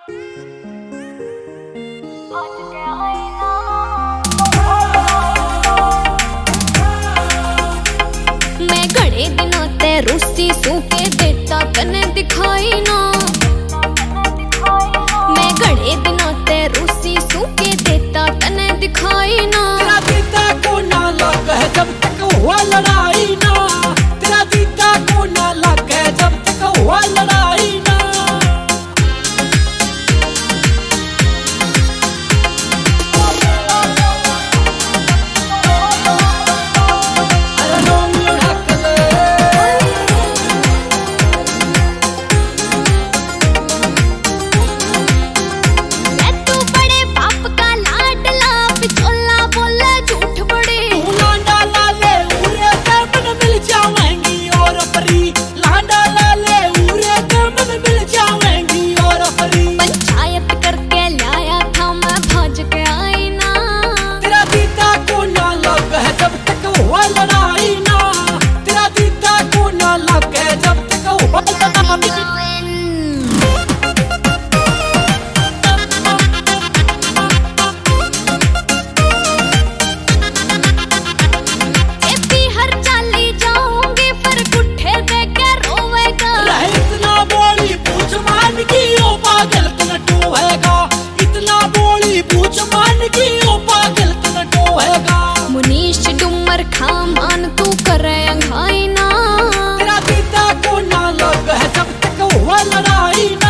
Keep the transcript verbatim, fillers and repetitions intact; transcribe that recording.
मैं घड़े दिनों ते रूसी सूके देता तने दिखाई ना। मैं घड़े दिनों ते रूसी सूके देता तने दिखाई ना। तेरा दीदा को ना लग है जब तक हुआ लड़ाई ना। तेरा दीदा को ना लग है जब तक हुआ लड़ाई ना। मुनीश डूमर खामान तू करे अंघाई ना। तेरा दीदा को ना लग है जब तक हुआ लड़ाई ना।